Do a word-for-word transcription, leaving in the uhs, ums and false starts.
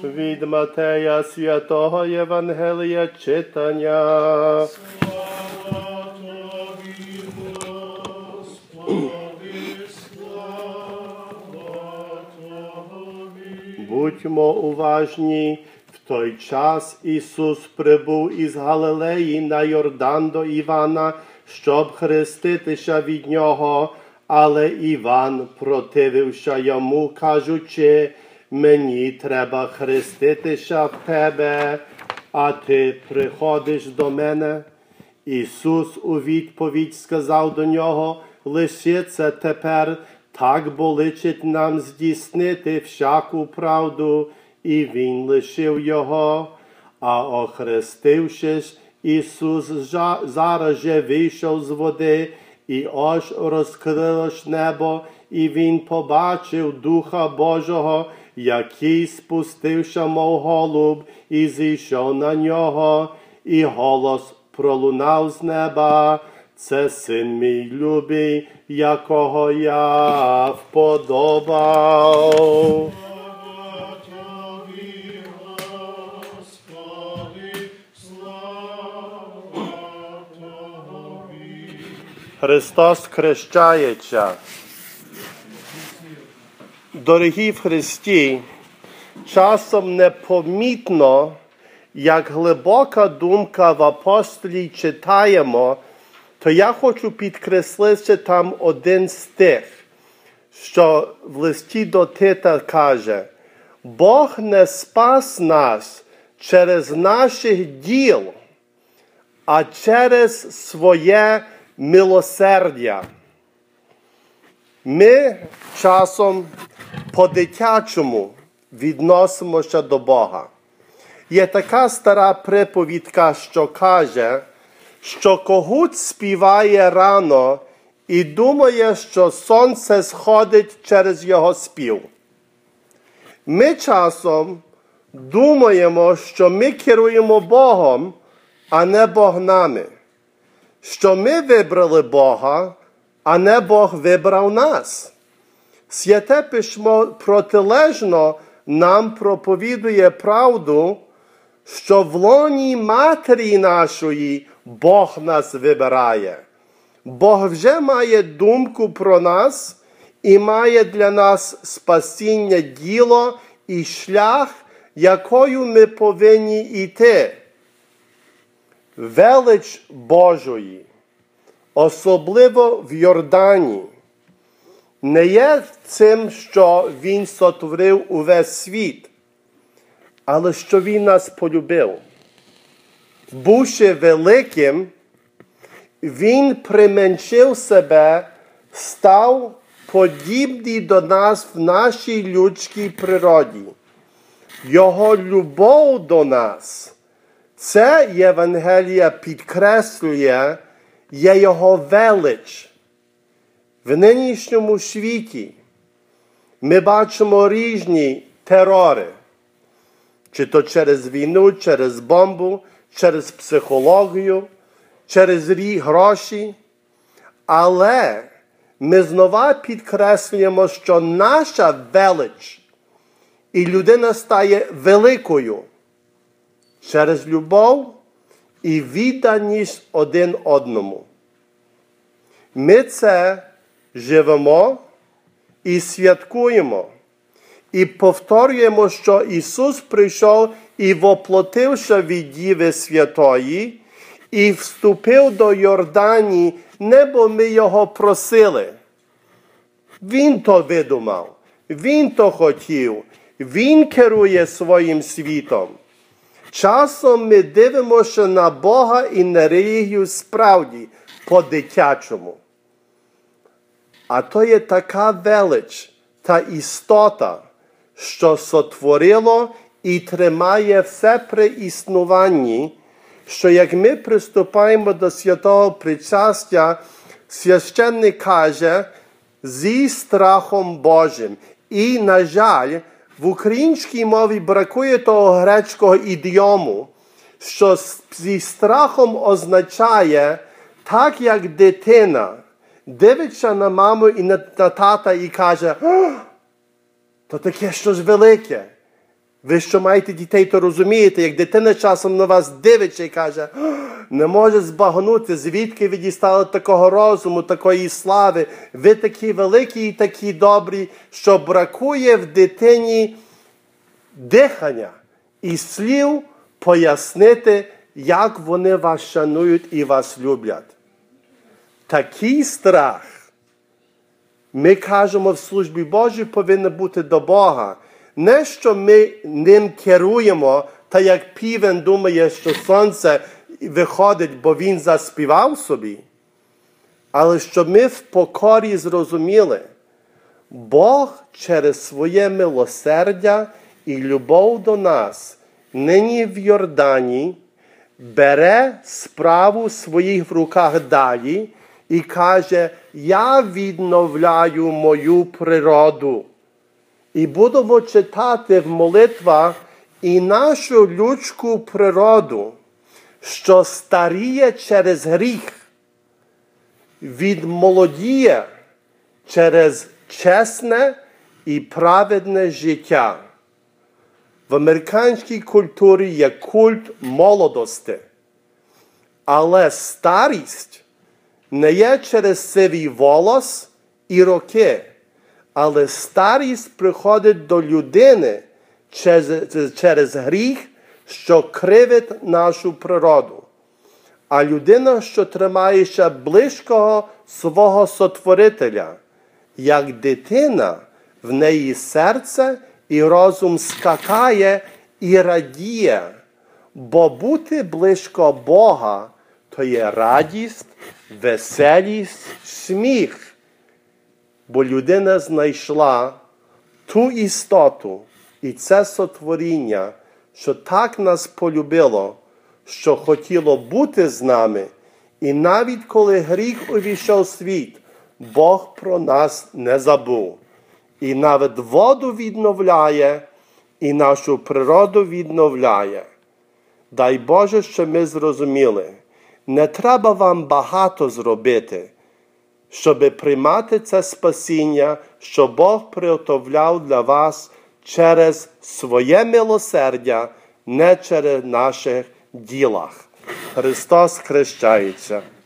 Від Матея святого Євангелія читання. Слава тобі, Господи, слава тобі. Будьмо уважні. В той час Ісус прибув із Галилеї на Йордан до Івана, щоб хреститися від нього. Але Іван противився йому, кажучи: мені треба хреститися в тебе, а ти приходиш до мене. Ісус у відповідь сказав до нього: лише це тепер, так боличить нам здійснити всяку правду. І він лишив його. А охрестившись, Ісус зараз же вийшов з води, і ось розкрилось небо, і він побачив Духа Божого, який спустився, мов голуб, і зійшов на нього, і голос пролунав з неба: це син мій любий, якого я вподобав. Слава тобі, Господи, слава тобі. Христос хрещається. Дорогі в Христі, часом непомітно, як глибока думка в апостолі читаємо, то я хочу підкреслити там один стих, що в листі до Тита каже: Бог не спас нас через наших діл, а через своє милосердя. Ми часом по-дитячому відносимося до Бога. Є така стара приповідка, що каже, що когут співає рано і думає, що сонце сходить через його спів. Ми часом думаємо, що ми керуємо Богом, а не Бог нами. Що ми вибрали Бога, а не Бог вибрав нас. Святе Письмо протилежно нам проповідує правду, що в лоні матері нашої Бог нас вибирає. Бог вже має думку про нас і має для нас спасіння діло і шлях, якою ми повинні йти. Велич Божої, особливо в Йордані, не є цим, що Він сотворив увесь світ, але що Він нас полюбив. Бувши великим, Він применшив себе, став подібний до нас в нашій людській природі. Його любов до нас, це Євангелія підкреслює, є Його велич. В нинішньому світі ми бачимо різні терори. Чи то через війну, через бомбу, через психологію, через гроші. Але ми знову підкреслюємо, що наша велич і людина стає великою через любов і відданість один одному. Ми це живемо і святкуємо. І повторюємо, що Ісус прийшов і воплотився від Діви Святої, і вступив до Йордані, не бо ми Його просили. Він то видумав, Він то хотів, Він керує своїм світом. Часом ми дивимося на Бога і на релігію справді по-дитячому. А то є така велич та істота, що сотворило і тримає все при існуванні, що як ми приступаємо до святого причастя, священник каже зі страхом Божим. І, на жаль, в українській мові бракує того грецького ідіому, що зі страхом означає так, як дитина дивиться на маму і на тата і каже: то таке щось велике. Ви, що маєте дітей, то розумієте, як дитина часом на вас дивиться і каже, не може збагнути, звідки ви дістали такого розуму, такої слави. Ви такі великі і такі добрі, що бракує в дитині дихання і слів пояснити, як вони вас шанують і вас люблять. Такий страх, ми кажемо в службі Божій, повинен бути до Бога. Не, що ми ним керуємо, та як півень думає, що сонце виходить, бо він заспівав собі. Але щоб ми в покорі зрозуміли, Бог через своє милосердя і любов до нас нині в Йордані бере справу в своїх руках далі і каже, я відновляю мою природу. І будемо читати в молитвах і нашу людську природу, що старіє через гріх, відмолодіє через чесне і праведне життя. В американській культурі є культ молодості, але старість не є через сивий волос і роки, але старість приходить до людини через, через гріх, що кривить нашу природу. А людина, що тримається близького свого Сотворителя, як дитина, в неї серце і розум скакає і радіє, бо бути близько Бога – то є радість, веселість, сміх. Бо людина знайшла ту істоту і це сотворіння, що так нас полюбило, що хотіло бути з нами. І навіть коли гріх увійшов у світ, Бог про нас не забув. І навіть воду відновляє, і нашу природу відновляє. Дай Боже, що ми зрозуміли, не треба вам багато зробити, щоб приймати це спасіння, що Бог приготовляв для вас через своє милосердя, не через наших ділах. Христос хрещається.